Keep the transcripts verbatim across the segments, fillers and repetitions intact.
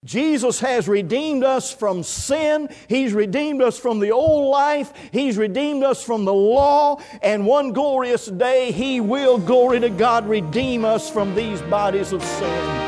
Jesus has redeemed us from sin. He's redeemed us from the old life. He's redeemed us from the law. And one glorious day, He will, glory to God, redeem us from these bodies of sin.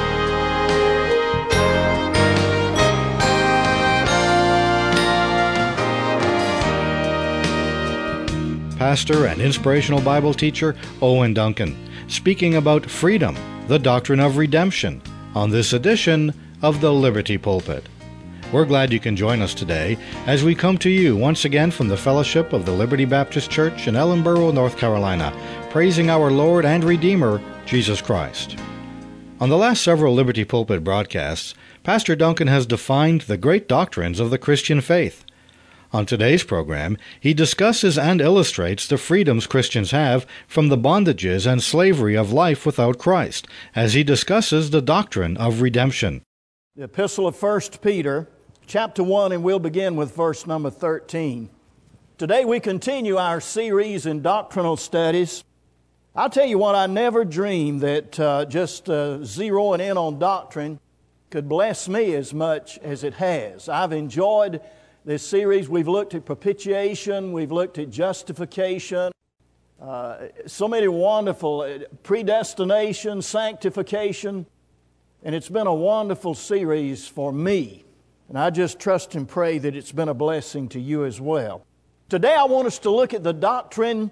Pastor and inspirational Bible teacher Owen Duncan, speaking about freedom, the doctrine of redemption, on this edition of the Liberty Pulpit. We're glad you can join us today as we come to you once again from the fellowship of the Liberty Baptist Church in Ellenboro, North Carolina, praising our Lord and Redeemer, Jesus Christ. On the last several Liberty Pulpit broadcasts, Pastor Duncan has defined the great doctrines of the Christian faith. On today's program, he discusses and illustrates the freedoms Christians have from the bondages and slavery of life without Christ, as he discusses the doctrine of redemption. The Epistle of First Peter, chapter one, and we'll begin with verse number thirteen. Today we continue our series in doctrinal studies. I'll tell you what, I never dreamed that uh, just uh, zeroing in on doctrine could bless me as much as it has. I've enjoyed this series. We've looked at propitiation, we've looked at justification, uh, so many wonderful uh, predestination, sanctification, and it's been a wonderful series for me. And I just trust and pray that it's been a blessing to you as well. Today I want us to look at the doctrine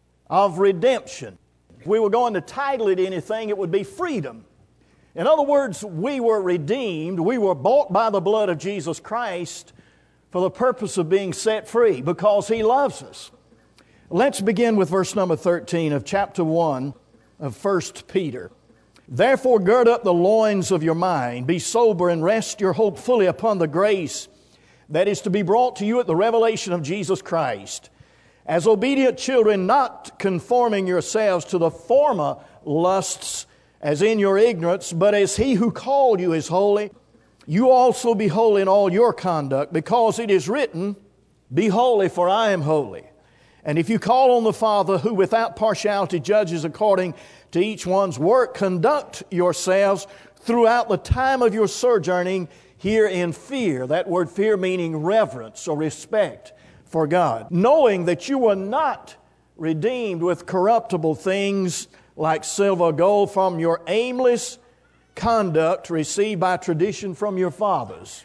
of redemption. If we were going to title it anything, it would be freedom. In other words, we were redeemed, we were bought by the blood of Jesus Christ for the purpose of being set free, because He loves us. Let's begin with verse number thirteen of chapter one of First Peter. Therefore gird up the loins of your mind, be sober, and rest your hope fully upon the grace that is to be brought to you at the revelation of Jesus Christ. As obedient children, not conforming yourselves to the former lusts as in your ignorance, but as He who called you is holy, you also be holy in all your conduct, because it is written, be holy, for I am holy. And if you call on the Father, who without partiality judges according to each one's work, conduct yourselves throughout the time of your sojourning here in fear. That word fear meaning reverence or respect for God. Knowing that you were not redeemed with corruptible things like silver or gold from your aimless conduct received by tradition from your fathers,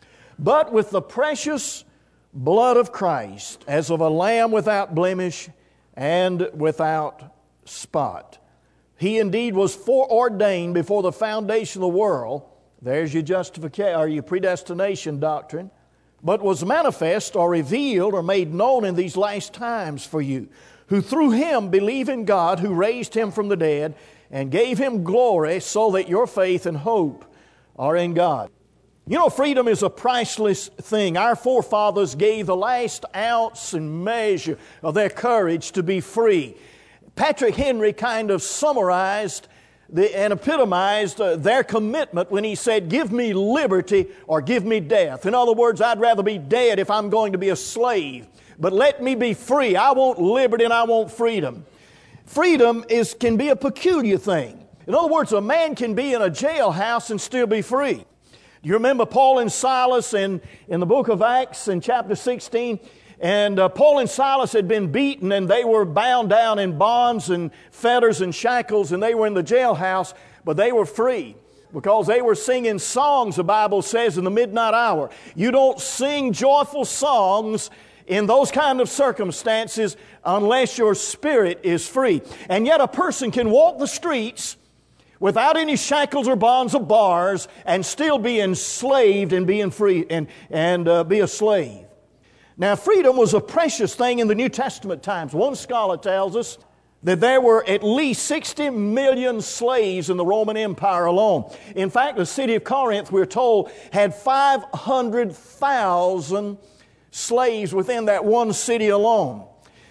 but with the precious blood of Christ, as of a lamb without blemish and without spot. He indeed was foreordained before the foundation of the world. There's your justification or your predestination doctrine. But was manifest or revealed or made known in these last times for you, who through Him believe in God, who raised Him from the dead and gave Him glory, so that your faith and hope are in God. You know, freedom is a priceless thing. Our forefathers gave the last ounce and measure of their courage to be free. Patrick Henry kind of summarized the, and epitomized uh, their commitment when he said, give me liberty or give me death. In other words, I'd rather be dead if I'm going to be a slave. But let me be free. I want liberty and I want freedom. Freedom is can be a peculiar thing. In other words, a man can be in a jailhouse and still be free. Do you remember Paul and Silas in, in the book of Acts in chapter sixteen? And uh, Paul and Silas had been beaten and they were bound down in bonds and fetters and shackles, and they were in the jailhouse, but they were free because they were singing songs, the Bible says, in the midnight hour. You don't sing joyful songs in those kind of circumstances unless your spirit is free. And yet a person can walk the streets without any shackles or bonds or bars and still be enslaved and being free and, and uh, be a slave. Now, freedom was a precious thing in the New Testament times. One scholar tells us that there were at least sixty million slaves in the Roman Empire alone. In fact, the city of Corinth, we're told, had five hundred thousand slaves within that one city alone.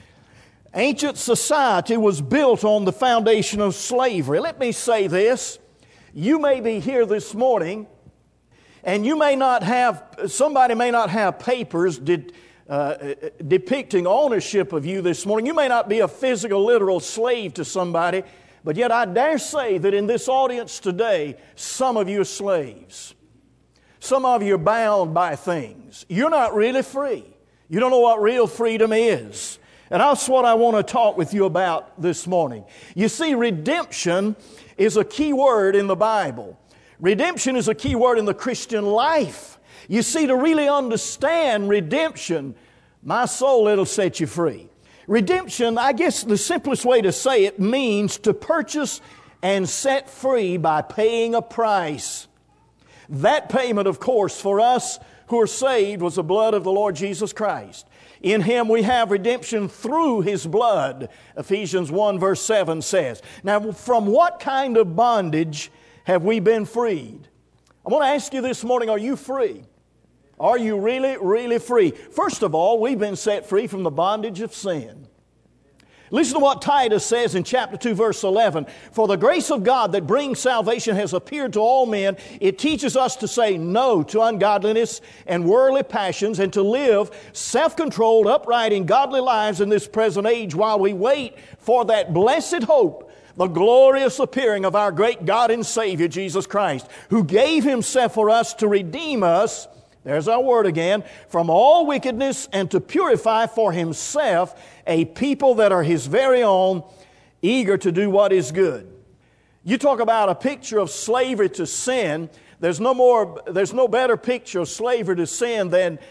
Ancient society was built on the foundation of slavery. Let me say this. You may be here this morning, and you may not have, somebody may not have papers did, uh, depicting ownership of you this morning. You may not be a physical, literal slave to somebody, but yet I dare say that in this audience today, some of you are slaves. Some of you are bound by things. You're not really free. You don't know what real freedom is. And that's what I want to talk with you about this morning. You see, redemption is a key word in the Bible. Redemption is a key word in the Christian life. You see, to really understand redemption, my soul, it'll set you free. Redemption, I guess the simplest way to say it, means to purchase and set free by paying a price. That payment, of course, for us who are saved was the blood of the Lord Jesus Christ. In Him we have redemption through His blood, Ephesians one verse seven says. Now, from what kind of bondage have we been freed? I want to ask you this morning, are you free? Are you really, really free? First of all, we've been set free from the bondage of sin. Listen to what Titus says in chapter two, verse eleven. For the grace of God that brings salvation has appeared to all men. It teaches us to say no to ungodliness and worldly passions and to live self-controlled, upright, and godly lives in this present age while we wait for that blessed hope, the glorious appearing of our great God and Savior, Jesus Christ, who gave Himself for us to redeem us, there's our word again, from all wickedness and to purify for Himself a people that are His very own, eager to do what is good. You talk about a picture of slavery to sin. There's no more, there's no better picture of slavery to sin than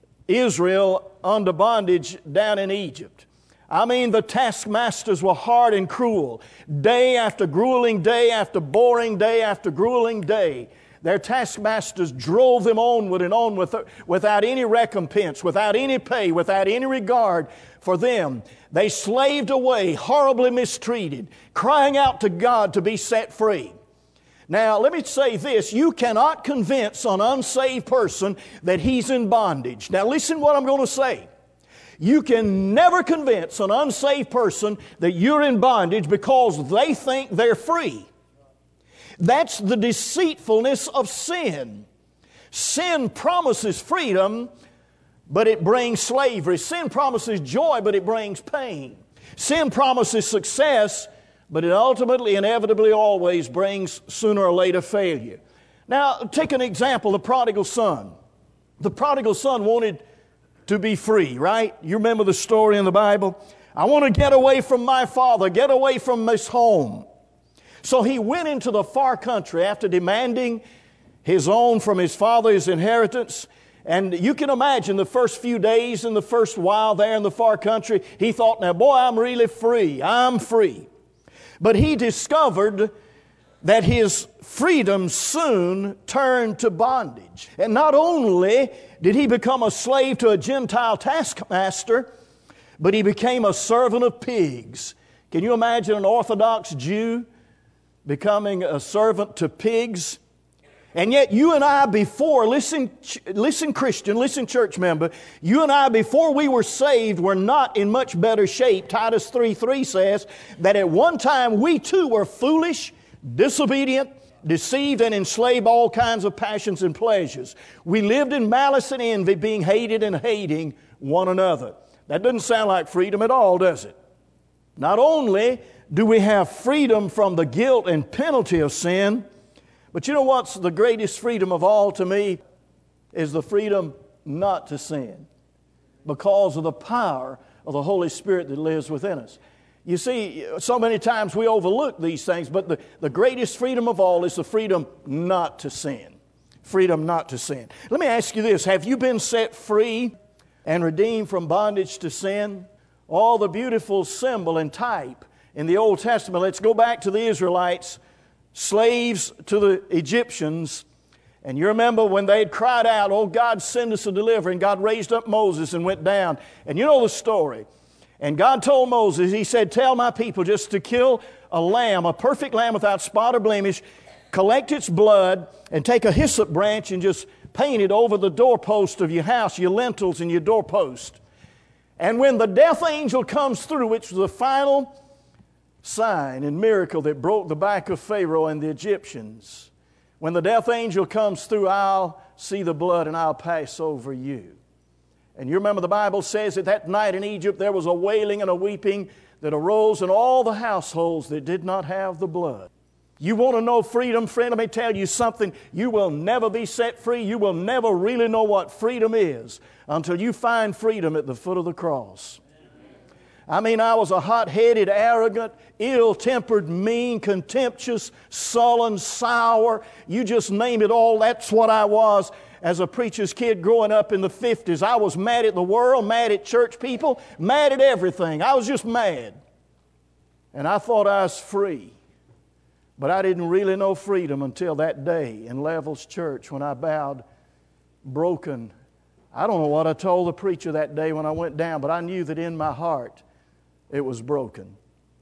Israel under bondage down in Egypt. I mean, the taskmasters were hard and cruel. Day after grueling day after boring day after grueling day, their taskmasters drove them onward and onward without any recompense, without any pay, without any regard for them. They slaved away, horribly mistreated, crying out to God to be set free. Now, let me say this. You cannot convince an unsaved person that he's in bondage. Now, listen what I'm going to say. You can never convince an unsaved person that you're in bondage because they think they're free. That's the deceitfulness of sin. Sin promises freedom, but it brings slavery. Sin promises joy, but it brings pain. Sin promises success, but it ultimately, inevitably, always brings sooner or later failure. Now, take an example, the prodigal son. The prodigal son wanted to be free, right? You remember the story in the Bible? I want to get away from my father, get away from this home. So he went into the far country after demanding his own from his father's inheritance. And you can imagine the first few days and the first while there in the far country, he thought, now boy, I'm really free. I'm free. But he discovered that his freedom soon turned to bondage. And not only did he become a slave to a Gentile taskmaster, but he became a servant of pigs. Can you imagine an Orthodox Jew becoming a servant to pigs? And yet you and I before, listen, listen Christian, listen church member, you and I before we were saved were not in much better shape. Titus three three says that at one time we too were foolish, disobedient, deceived and enslaved all kinds of passions and pleasures. We lived in malice and envy, being hated and hating one another. That doesn't sound like freedom at all, does it? Not only do we have freedom from the guilt and penalty of sin, but you know what's the greatest freedom of all to me is the freedom not to sin because of the power of the Holy Spirit that lives within us. You see, so many times we overlook these things, but the, the greatest freedom of all is the freedom not to sin. Freedom not to sin. Let me ask you this. Have you been set free and redeemed from bondage to sin? All the beautiful symbol and type in the Old Testament. Let's go back to the Israelites, slaves to the Egyptians. And you remember when they had cried out, oh God, send us a deliverer. And God raised up Moses and went down. And you know the story. And God told Moses, He said, tell my people just to kill a lamb, a perfect lamb without spot or blemish, collect its blood, and take a hyssop branch and just paint it over the doorpost of your house, your lintels and your doorpost. And when the death angel comes through, which was the final sign and miracle that broke the back of Pharaoh and the Egyptians, when the death angel comes through, I'll see the blood and I'll pass over you. And you remember the Bible says that that night in Egypt there was a wailing and a weeping that arose in all the households that did not have the blood. You want to know freedom, friend? Let me tell you something. You will never be set free. You will never really know what freedom is until you find freedom at the foot of the cross. I mean, I was a hot-headed, arrogant, ill-tempered, mean, contemptuous, sullen, sour. You just name it all. That's what I was as a preacher's kid growing up in the fifties. I was mad at the world, mad at church people, mad at everything. I was just mad. And I thought I was free. But I didn't really know freedom until that day in Levels Church when I bowed broken. I don't know what I told the preacher that day when I went down, but I knew that in my heart it was broken.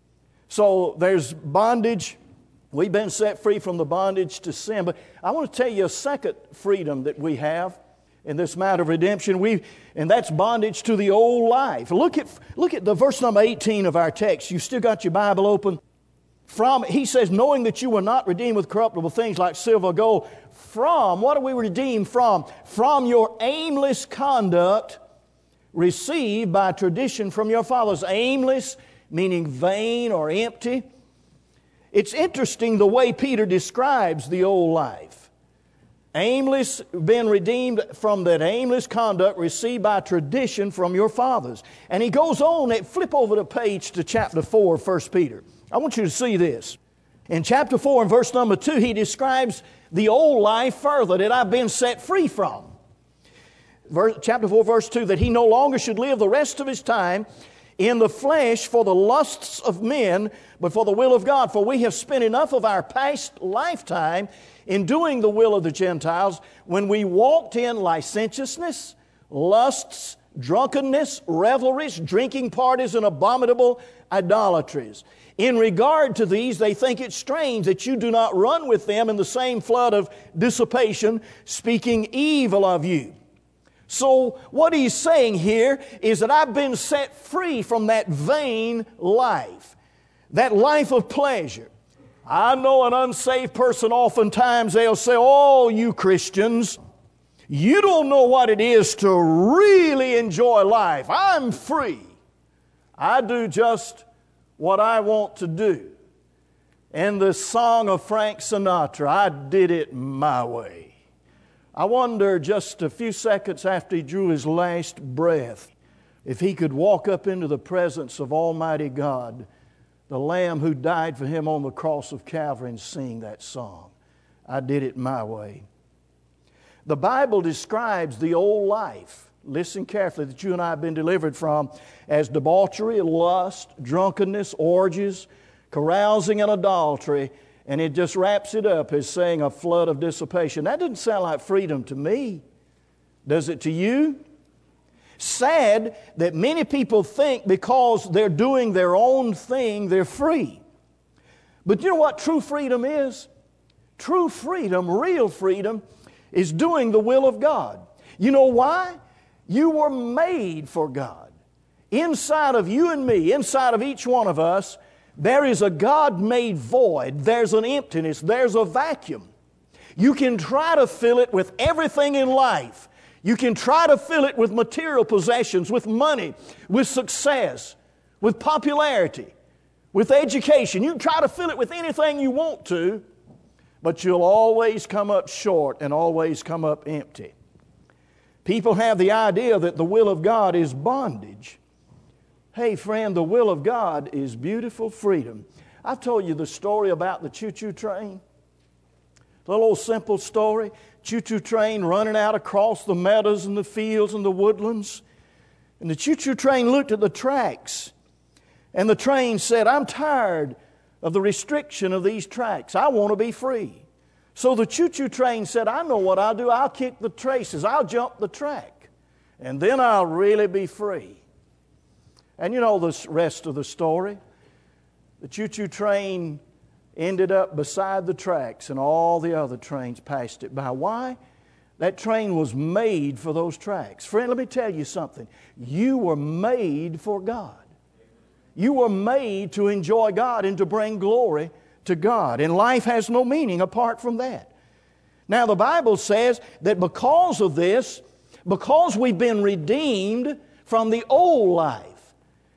So there's bondage. We've been set free from the bondage to sin. But I want to tell you a second freedom that we have in this matter of redemption. We, and that's bondage to the old life. Look at, look at the verse number eighteen of our text. You still got your Bible open? From, he says, knowing that you were not redeemed with corruptible things like silver or gold. From, what are we redeemed from? From your aimless conduct received by tradition from your fathers. Aimless, meaning vain or empty. It's interesting the way Peter describes the old life. Aimless, been redeemed from that aimless conduct received by tradition from your fathers. And he goes on, flip over the page to chapter four of First Peter. I want you to see this. In chapter four and verse number two, he describes the old life further that I've been set free from. Verse, chapter four, verse two, that he no longer should live the rest of his time in the flesh for the lusts of men, but for the will of God. For we have spent enough of our past lifetime in doing the will of the Gentiles when we walked in licentiousness, lusts, drunkenness, revelries, drinking parties, and abominable idolatries. In regard to these, they think it strange that you do not run with them in the same flood of dissipation, speaking evil of you. So what he's saying here is that I've been set free from that vain life, that life of pleasure. I know an unsaved person, oftentimes they'll say, oh, you Christians, you don't know what it is to really enjoy life. I'm free. I do just what I want to do. And the song of Frank Sinatra, I did it my way. I wonder just a few seconds after he drew his last breath, if he could walk up into the presence of Almighty God, the Lamb who died for him on the cross of Calvary, and sing that song. I did it my way. The Bible describes the old life, listen carefully, that you and I have been delivered from as debauchery, lust, drunkenness, orgies, carousing, and adultery. And it just wraps it up as saying a flood of dissipation. That doesn't sound like freedom to me. Does it to you? Sad that many people think because they're doing their own thing, they're free. But you know what true freedom is? True freedom, real freedom, is doing the will of God. You know why? You were made for God. Inside of you and me, inside of each one of us, there is a God-made void. There's an emptiness. There's a vacuum. You can try to fill it with everything in life. You can try to fill it with material possessions, with money, with success, with popularity, with education. You can try to fill it with anything you want to, but you'll always come up short and always come up empty. People have the idea that the will of God is bondage. Hey, friend, the will of God is beautiful freedom. I've told you the story about the choo-choo train. A little old simple story. Choo-choo train running out across the meadows and the fields and the woodlands. And the choo-choo train looked at the tracks. And the train said, I'm tired of the restriction of these tracks. I want to be free. So the choo-choo train said, I know what I'll do. I'll kick the traces. I'll jump the track. And then I'll really be free. And you know the rest of the story. The choo-choo train ended up beside the tracks and all the other trains passed it by. Why? That train was made for those tracks. Friend, let me tell you something. You were made for God. You were made to enjoy God and to bring glory to God. And life has no meaning apart from that. Now the Bible says that because of this, because we've been redeemed from the old life,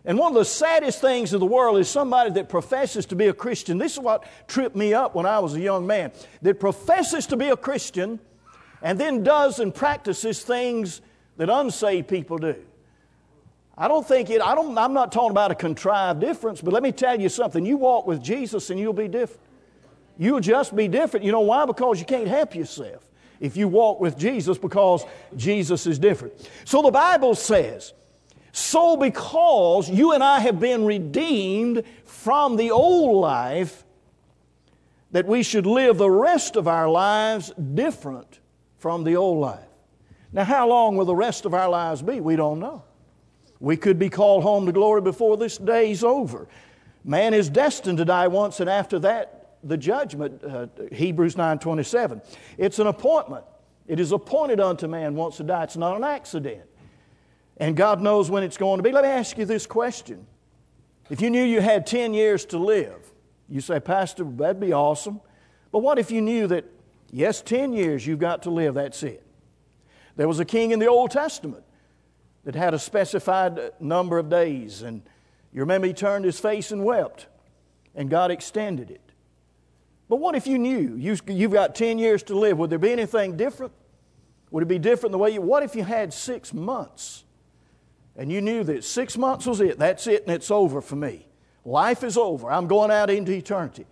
And one of the saddest things in the world is somebody that professes to be a Christian. This is what tripped me up when I was a young man. That professes to be a Christian and then does and practices things that unsaved people do. I don't think it, I don't, I'm not talking about a contrived difference, but let me tell you something. You walk with Jesus and you'll be different. You'll just be different. You know why? Because you can't help yourself if you walk with Jesus, because Jesus is different. So the Bible says, so because you and I have been redeemed from the old life, that we should live the rest of our lives different from the old life. Now, how long will the rest of our lives be? We don't know. We could be called home to glory before this day's over. Man is destined to die once, and after that, the judgment, uh, Hebrews nine twenty-seven. It's an appointment. It is appointed unto man once to die. It's not an accident. And God knows when it's going to be. Let me ask you this question. If you knew you had ten years to live, you say, Pastor, that'd be awesome. But what if you knew that, yes, ten years you've got to live, that's it. There was a king in the Old Testament that had a specified number of days. And you remember he turned his face and wept. And God extended it. But what if you knew you've got ten years to live? Would there be anything different? Would it be different the way you... What if you had six months? And you knew that six months was it. That's it, and it's over for me. Life is over. I'm going out into eternity.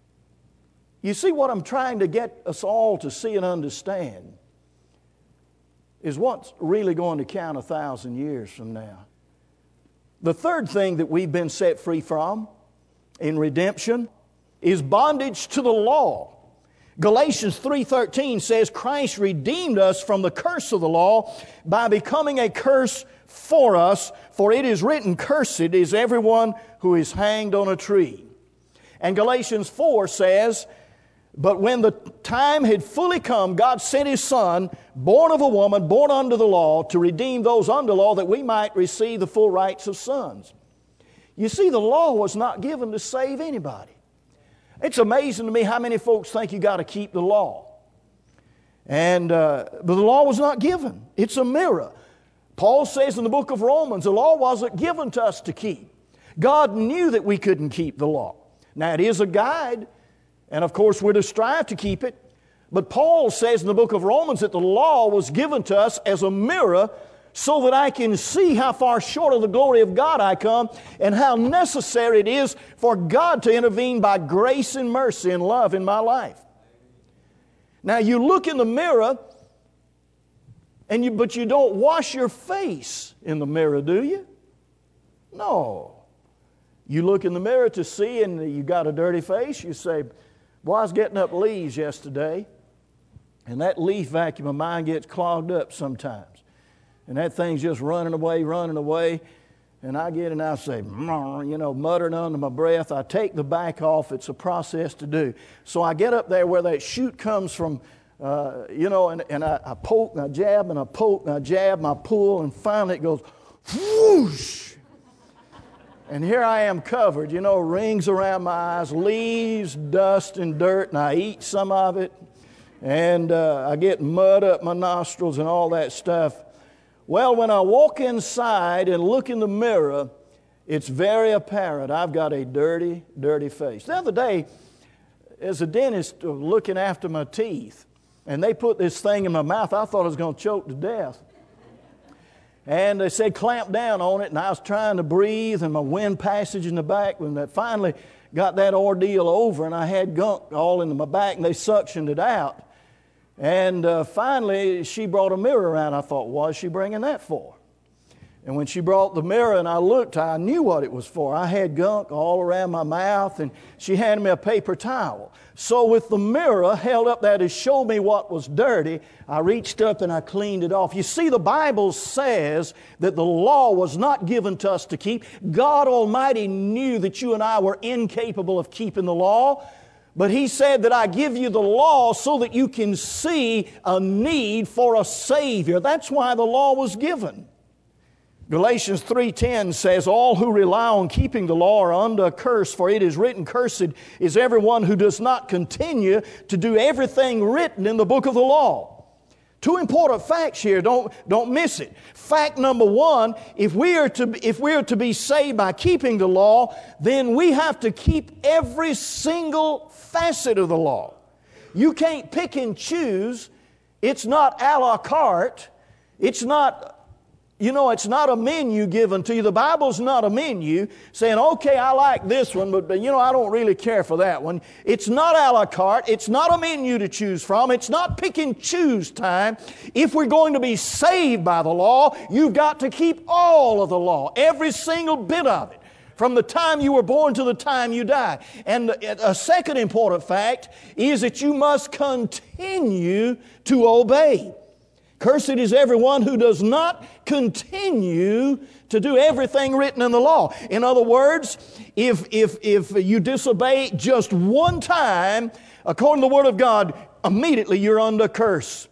You see, what I'm trying to get us all to see and understand is what's really going to count a thousand years from now. The third thing that we've been set free from in redemption is bondage to the law. Galatians three thirteen says, Christ redeemed us from the curse of the law by becoming a curse for us, for it is written, cursed is everyone who is hanged on a tree. And Galatians four says, but when the time had fully come, God sent His Son, born of a woman, born under the law, to redeem those under law, that we might receive the full rights of sons. You see, the law was not given to save anybody. It's amazing to me how many folks think you got to keep the law. And uh, but the law was not given. It's a mirror. Paul says in the book of Romans, the law wasn't given to us to keep. God knew that we couldn't keep the law. Now, it is a guide, and of course we're to strive to keep it. But Paul says in the book of Romans that the law was given to us as a mirror so that I can see how far short of the glory of God I come and how necessary it is for God to intervene by grace and mercy and love in my life. Now, you look in the mirror, and you, but you don't wash your face in the mirror, do you? No. You look in the mirror to see, and you got a dirty face. You say, boy, I was getting up leaves yesterday, and that leaf vacuum of mine gets clogged up sometimes. And that thing's just running away, running away. And I get and I say, you know, muttering under my breath. I take the back off. It's a process to do. So I get up there where that chute comes from, uh, you know, and, and I, I poke and I jab and I poke and I jab and I pull. And finally it goes, whoosh. And here I am covered, you know, rings around my eyes, leaves, dust, and dirt. And I eat some of it. And uh, I get mud up my nostrils and all that stuff. Well, when I walk inside and look in the mirror, it's very apparent I've got a dirty, dirty face. The other day, as a dentist looking after my teeth, and they put this thing in my mouth, I thought I was going to choke to death. And they said clamp down on it, and I was trying to breathe, and my wind passage in the back, when I finally got that ordeal over, and I had gunk all in my back, and they suctioned it out. And uh, finally, she brought a mirror around. I thought, what is she bringing that for? And when she brought the mirror and I looked, I knew what it was for. I had gunk all around my mouth, and she handed me a paper towel. So with the mirror held up there to show me what was dirty, I reached up and I cleaned it off. You see, the Bible says that the law was not given to us to keep. God Almighty knew that you and I were incapable of keeping the law. But He said that I give you the law so that you can see a need for a Savior. That's why the law was given. Galatians three ten says, all who rely on keeping the law are under a curse, for it is written, cursed is everyone who does not continue to do everything written in the book of the law. Two important facts here. Don't, don't miss it. Fact number one, if we are to, if we are to be saved by keeping the law, then we have to keep every single facet of the law. You can't pick and choose. It's not a la carte. It's not, you know, it's not a menu given to you. The Bible's not a menu saying, okay, I like this one, but, you know, I don't really care for that one. It's not a la carte. It's not a menu to choose from. It's not pick and choose time. If we're going to be saved by the law, you've got to keep all of the law, every single bit of it, from the time you were born to the time you die. And a second important fact is that you must continue to obey. Cursed is everyone who does not continue to do everything written in the law. In other words, if, if, if you disobey just one time, according to the Word of God, immediately you're under curse.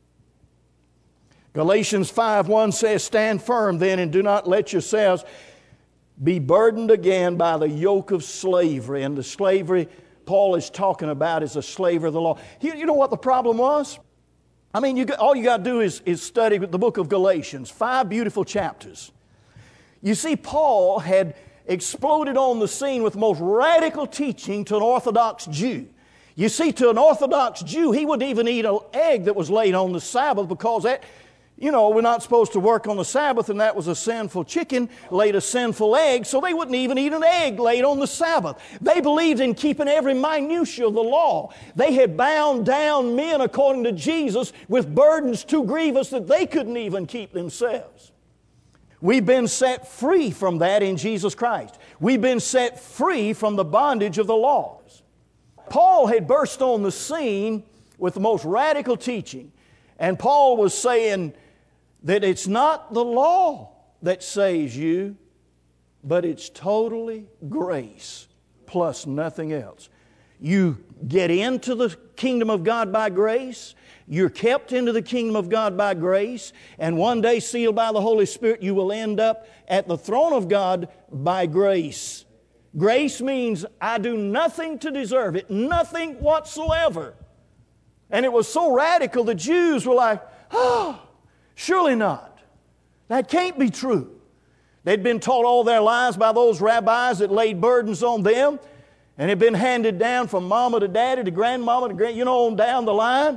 Galatians five one says, stand firm then and do not let yourselves be burdened again by the yoke of slavery. And the slavery Paul is talking about is the slavery of the law. You, you know what the problem was? I mean, you got, all you got to do is, is study the book of Galatians, five beautiful chapters. You see, Paul had exploded on the scene with the most radical teaching to an Orthodox Jew. You see, to an Orthodox Jew, he wouldn't even eat an egg that was laid on the Sabbath because that, you know, we're not supposed to work on the Sabbath, and that was a sinful chicken, laid a sinful egg, so they wouldn't even eat an egg laid on the Sabbath. They believed in keeping every minutiae of the law. They had bound down men, according to Jesus, with burdens too grievous that they couldn't even keep themselves. We've been set free from that in Jesus Christ. We've been set free from the bondage of the laws. Paul had burst on the scene with the most radical teaching, and Paul was saying that it's not the law that saves you, but it's totally grace plus nothing else. You get into the kingdom of God by grace. You're kept into the kingdom of God by grace. And one day, sealed by the Holy Spirit, you will end up at the throne of God by grace. Grace means I do nothing to deserve it, nothing whatsoever. And it was so radical, the Jews were like, oh, surely not. That can't be true. They'd been taught all their lives by those rabbis that laid burdens on them, and had been handed down from mama to daddy to grandmama to grand, you know, on down the line.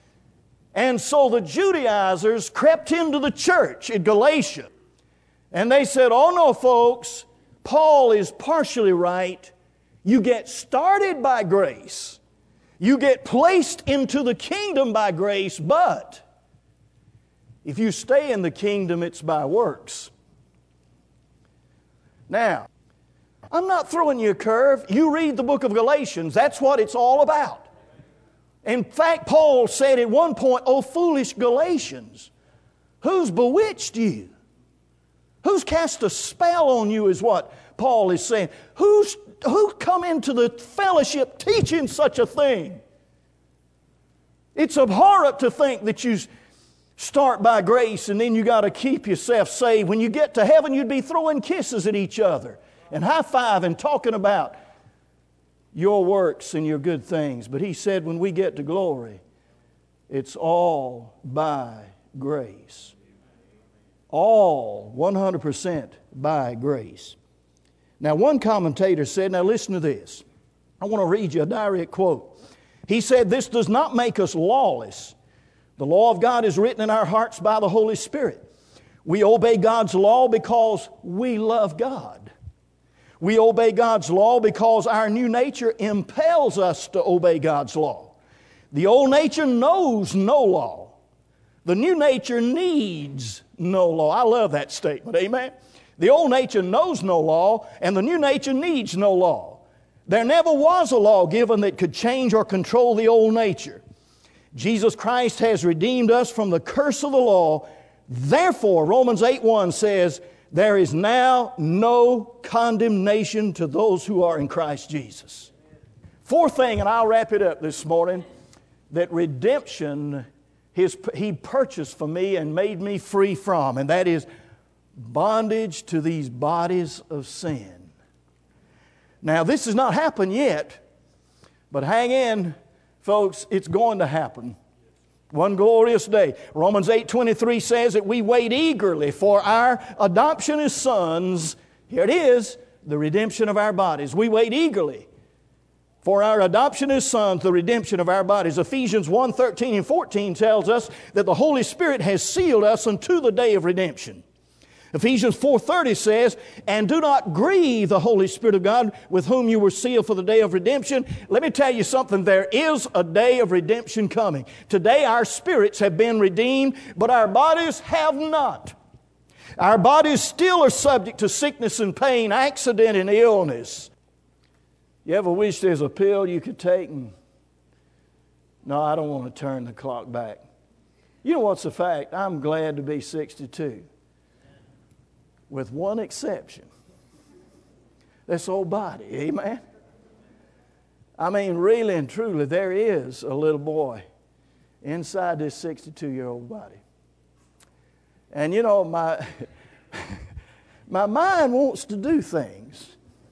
And so the Judaizers crept into the church in Galatia, and they said, oh no, folks, Paul is partially right. You get started by grace. You get placed into the kingdom by grace, but if you stay in the kingdom, it's by works. Now, I'm not throwing you a curve. You read the book of Galatians. That's what it's all about. In fact, Paul said at one point, oh, foolish Galatians, who's bewitched you? Who's cast a spell on you is what Paul is saying. Who's, who come into the fellowship teaching such a thing? It's abhorrent to think that you start by grace and then you got to keep yourself saved. When you get to heaven, you'd be throwing kisses at each other and high-fiving, talking about your works and your good things. But he said when we get to glory, it's all by grace. All one hundred percent by grace. Now, one commentator said, now listen to this. I want to read you a direct quote. He said, this does not make us lawless. The law of God is written in our hearts by the Holy Spirit. We obey God's law because we love God. We obey God's law because our new nature impels us to obey God's law. The old nature knows no law. The new nature needs no law. I love that statement, amen? The old nature knows no law, and the new nature needs no law. There never was a law given that could change or control the old nature. Jesus Christ has redeemed us from the curse of the law. Therefore, Romans eight one says, there is now no condemnation to those who are in Christ Jesus. Fourth thing, and I'll wrap it up this morning, that redemption his, He purchased for me and made me free from, and that is bondage to these bodies of sin. Now, this has not happened yet, but hang in, folks, it's going to happen. One glorious day. Romans eight twenty-three says that we wait eagerly for our adoption as sons. Here it is, the redemption of our bodies. We wait eagerly for our adoption as sons, the redemption of our bodies. Ephesians one thirteen and fourteen tells us that the Holy Spirit has sealed us unto the day of redemption. Ephesians four thirty says, and do not grieve the Holy Spirit of God with whom you were sealed for the day of redemption. Let me tell you something. There is a day of redemption coming. Today our spirits have been redeemed, but our bodies have not. Our bodies still are subject to sickness and pain, accident and illness. You ever wish there's a pill you could take and, no, I don't want to turn the clock back. You know what's the fact? I'm glad to be sixty-two. With one exception. This old body, amen? I mean, really and truly, there is a little boy inside this sixty-two-year-old body. And you know, my, my mind wants to do things.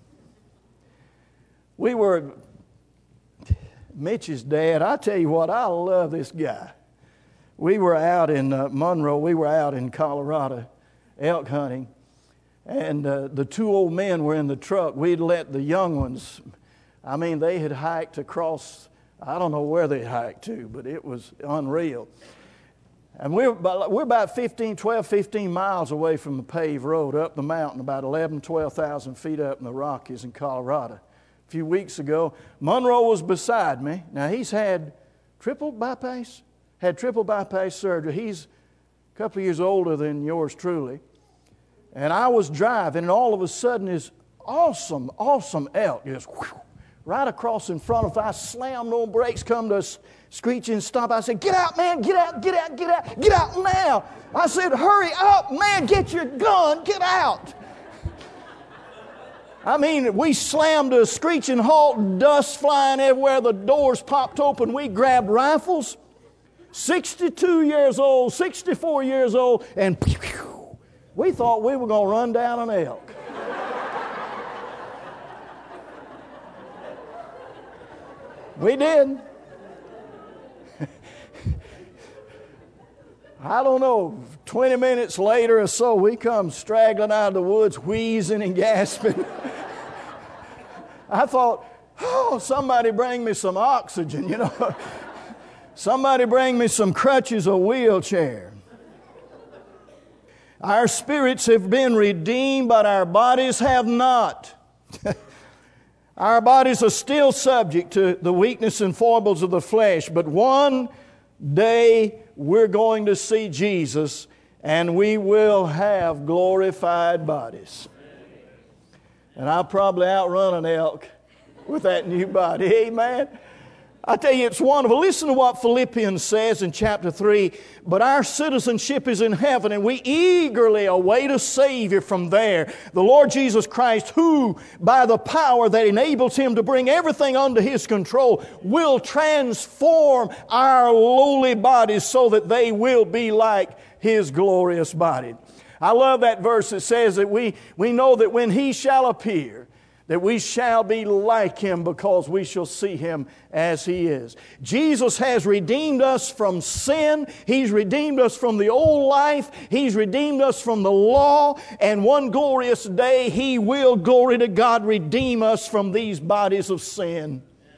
We were, Mitch's dad, I tell you what, I love this guy. We were out in uh, Monroe, we were out in Colorado elk hunting. And uh, the two old men were in the truck. We'd let the young ones, I mean, they had hiked across, I don't know where they hiked to, but it was unreal. And we're about, we're about fifteen, twelve, fifteen miles away from the paved road up the mountain, about eleven, twelve thousand feet up in the Rockies in Colorado. A few weeks ago, Monroe was beside me. Now, he's had triple bypass, had triple bypass surgery. He's a couple of years older than yours truly. And I was driving, and all of a sudden this awesome, awesome elk just whew, right across in front of us. I slammed on brakes, come to a screeching stop. I said, get out, man, get out, get out, get out, get out now. I said, hurry up, man, get your gun, get out. I mean, we slammed to a screeching halt, dust flying everywhere, the doors popped open, we grabbed rifles. sixty-two years old, sixty-four years old, and pew, pew, we thought we were going to run down an elk. We did. I don't know, twenty minutes later or so, we come straggling out of the woods, wheezing and gasping. I thought, oh, somebody bring me some oxygen, you know. Somebody bring me some crutches or wheelchair. Our spirits have been redeemed, but our bodies have not. Our bodies are still subject to the weakness and foibles of the flesh, but one day we're going to see Jesus and we will have glorified bodies. And I'll probably outrun an elk with that new body. Amen. I tell you, it's wonderful. Listen to what Philippians says in chapter three. But our citizenship is in heaven, and we eagerly await a Savior from there, the Lord Jesus Christ, who, by the power that enables Him to bring everything under His control, will transform our lowly bodies so that they will be like His glorious body. I love that verse that says that we, we know that when He shall appear, that we shall be like Him because we shall see Him as He is. Jesus has redeemed us from sin. He's redeemed us from the old life. He's redeemed us from the law. And one glorious day He will, glory to God, redeem us from these bodies of sin.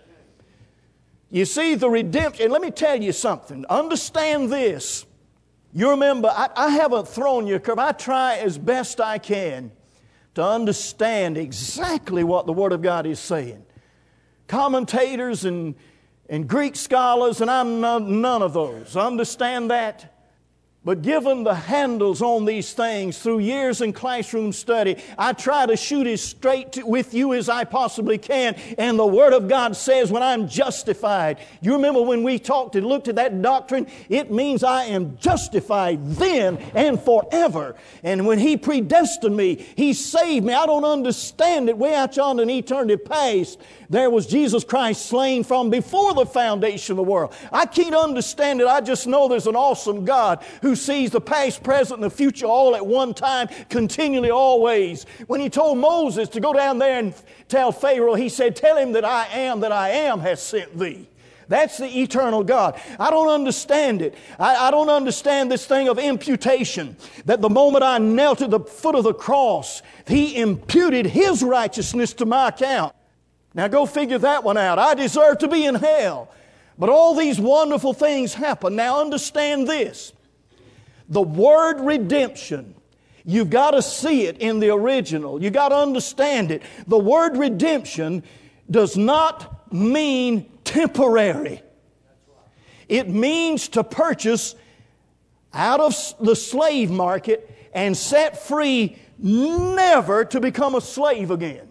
You see, the redemption, and let me tell you something. Understand this. You remember, I, I haven't thrown you a curve. I try as best I can to understand exactly what the Word of God is saying. Commentators and, and Greek scholars, and I'm none, none of those, understand that. But given the handles on these things through years in classroom study, I try to shoot as straight to, with you as I possibly can. And the Word of God says when I'm justified, you remember when we talked and looked at that doctrine, it means I am justified then and forever. And when He predestined me, He saved me. I don't understand it. Way out yonder in eternity past, there was Jesus Christ slain from before the foundation of the world. I can't understand it. I just know there's an awesome God who sees the past, present, and the future all at one time, continually, always. When He told Moses to go down there and tell Pharaoh, He said, tell him that I am, that I am has sent thee. That's the eternal God. I don't understand it. I, I don't understand this thing of imputation, that the moment I knelt at the foot of the cross, He imputed His righteousness to my account. Now go figure that one out. I deserve to be in hell. But all these wonderful things happen. Now understand this. The word redemption, you've got to see it in the original. You've got to understand it. The word redemption does not mean temporary. It means to purchase out of the slave market and set free, never to become a slave again.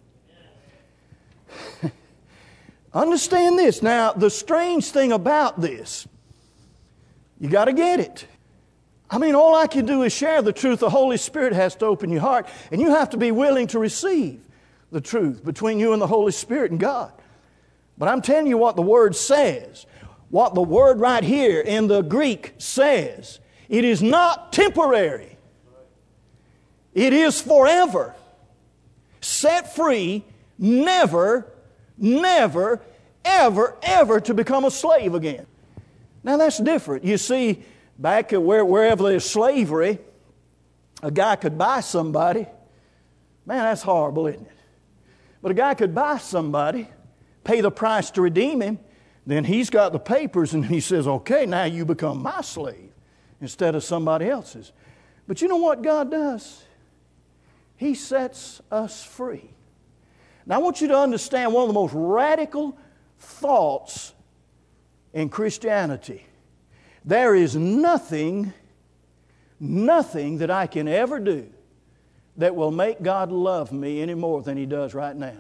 Understand this. Now, the strange thing about this, you got to get it. I mean, all I can do is share the truth. The Holy Spirit has to open your heart, and you have to be willing to receive the truth between you and the Holy Spirit and God. But I'm telling you what the Word says. What the word right here in the Greek says. It is not temporary. It is forever. Set free, never, never, ever, ever to become a slave again. Now that's different. You see, back at where, wherever there's slavery, a guy could buy somebody. Man, that's horrible, isn't it? But a guy could buy somebody, pay the price to redeem him, then he's got the papers and he says, okay, now you become my slave instead of somebody else's. But you know what God does? He sets us free. Now I want you to understand one of the most radical thoughts in Christianity. There is nothing, nothing that I can ever do that will make God love me any more than He does right now.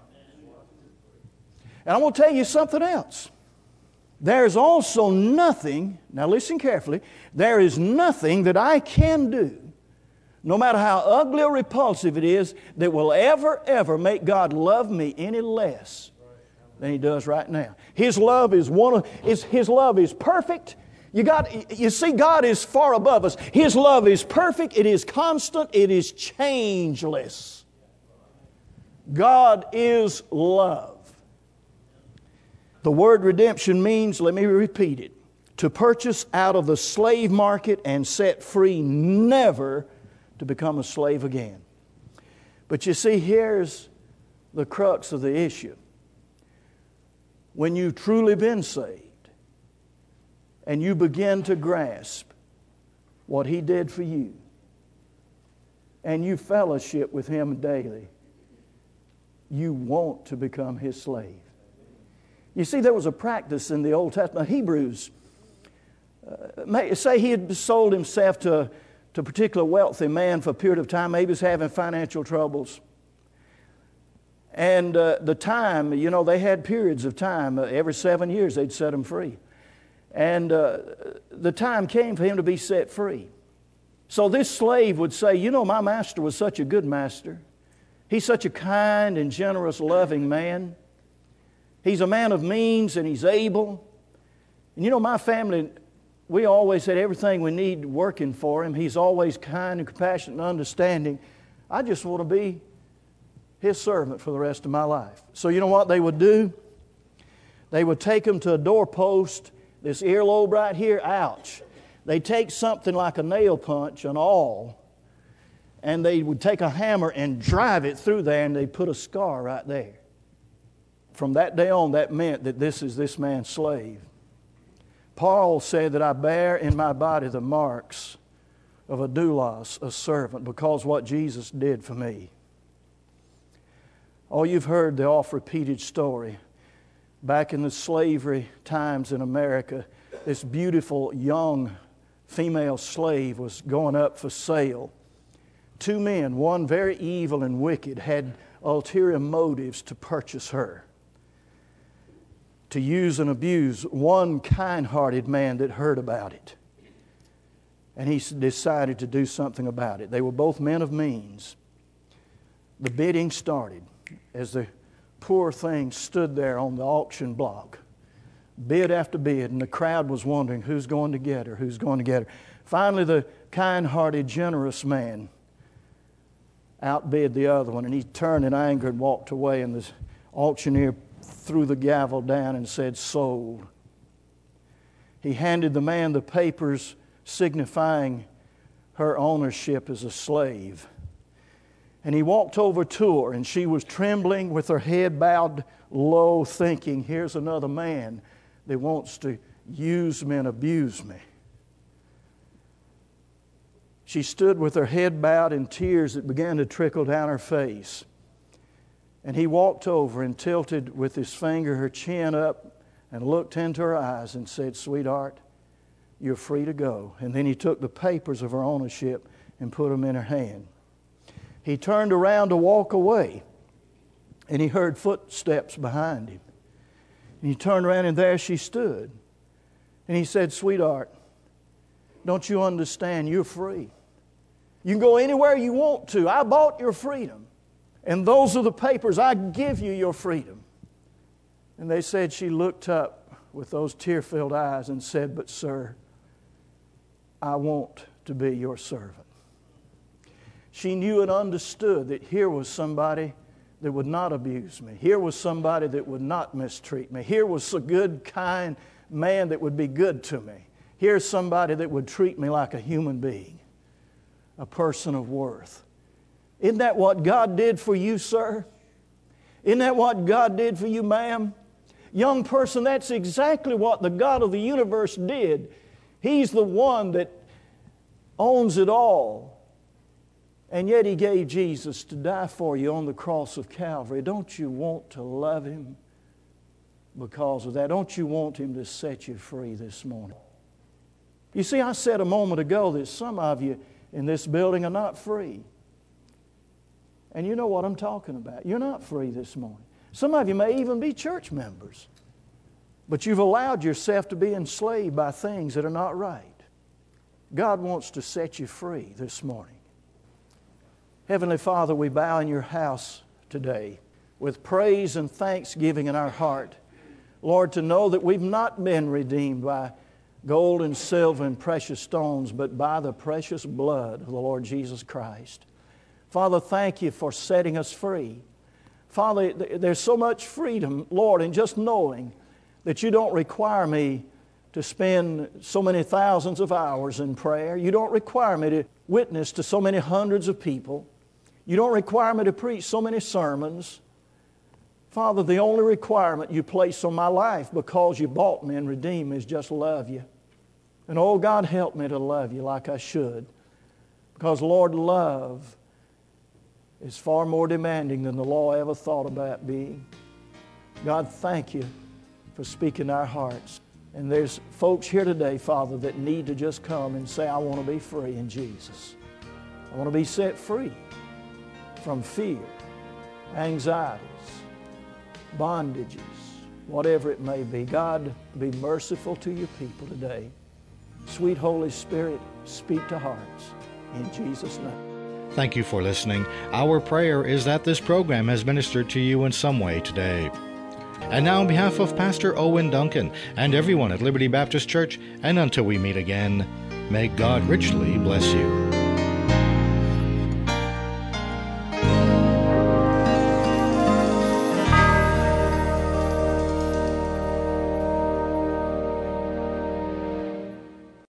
And I want to tell you something else. There's also nothing, now listen carefully, there is nothing that I can do, no matter how ugly or repulsive it is, that will ever, ever make God love me any less than He does right now. His love is one of, his, his love is perfect. You got, you see, God is far above us. His love is perfect, it is constant, it is changeless. God is love. The word redemption means, let me repeat it, to purchase out of the slave market and set free, never to become a slave again. But you see, here's the crux of the issue. When you've truly been saved and you begin to grasp what He did for you and you fellowship with Him daily, you want to become His slave. You see, there was a practice in the Old Testament. Hebrews, uh, may, say he had sold himself to, to a particular wealthy man for a period of time. Maybe he was having financial troubles. And uh, the time, you know, they had periods of time. Uh, every seven years they'd set him free. And uh, the time came for him to be set free. So this slave would say, you know, my master was such a good master. He's such a kind and generous, loving man. He's a man of means and he's able. And you know, my family, we always had everything we need working for him. He's always kind and compassionate and understanding. I just want to be his servant for the rest of my life. So you know what they would do? They would take him to a doorpost, this earlobe right here, ouch. They'd take something like a nail punch, an awl, and they would take a hammer and drive it through there, and they'd put a scar right there. From that day on, that meant that this is this man's slave. Paul said that I bear in my body the marks of a doulos, a servant, because what Jesus did for me. Oh, you've heard the oft-repeated story. Back in the slavery times in America, this beautiful young female slave was going up for sale. Two men, one very evil and wicked, had ulterior motives to purchase her, to use and abuse one kind-hearted man that heard about it. And he decided to do something about it. They were both men of means. The bidding started as the poor thing stood there on the auction block. Bid after bid, and the crowd was wondering who's going to get her, who's going to get her. Finally, the kind-hearted, generous man outbid the other one, and he turned in anger and walked away, and the auctioneer threw the gavel down and said, "Sold." He handed the man the papers signifying her ownership as a slave. And he walked over to her, and she was trembling with her head bowed low, thinking, here's another man that wants to use me and abuse me. She stood with her head bowed and tears that began to trickle down her face. And he walked over and tilted with his finger her chin up and looked into her eyes and said, "Sweetheart, you're free to go." And then he took the papers of her ownership and put them in her hand. He turned around to walk away, and he heard footsteps behind him. And he turned around, and there she stood. And he said, "Sweetheart, don't you understand? You're free. You can go anywhere you want to. I bought your freedom. And those are the papers. I give you your freedom." And they said she looked up with those tear-filled eyes and said, "But sir, I want to be your servant." She knew and understood that here was somebody that would not abuse me. Here was somebody that would not mistreat me. Here was a good, kind man that would be good to me. Here's somebody that would treat me like a human being, a person of worth. Isn't that what God did for you, sir? Isn't that what God did for you, ma'am? Young person, that's exactly what the God of the universe did. He's the one that owns it all. And yet He gave Jesus to die for you on the cross of Calvary. Don't you want to love Him because of that? Don't you want Him to set you free this morning? You see, I said a moment ago that some of you in this building are not free. And you know what I'm talking about. You're not free this morning. Some of you may even be church members, but you've allowed yourself to be enslaved by things that are not right. God wants to set you free this morning. Heavenly Father, we bow in your house today with praise and thanksgiving in our heart. Lord, to know that we've not been redeemed by gold and silver and precious stones, but by the precious blood of the Lord Jesus Christ. Father, thank you for setting us free. Father, there's so much freedom, Lord, in just knowing that you don't require me to spend so many thousands of hours in prayer. You don't require me to witness to so many hundreds of people. You don't require me to preach so many sermons. Father, the only requirement you place on my life because you bought me and redeemed me is just love you. And oh, God, help me to love you like I should. Because, Lord, love is far more demanding than the law ever thought about being. God, thank you for speaking to our hearts. And there's folks here today, Father, that need to just come and say, I want to be free in Jesus. I want to be set free from fear, anxieties, bondages, whatever it may be. God, be merciful to your people today. Sweet Holy Spirit, speak to hearts. In Jesus' name. Thank you for listening. Our prayer is that this program has ministered to you in some way today. And now on behalf of Pastor Owen Duncan and everyone at Liberty Baptist Church, and until we meet again, may God richly bless you.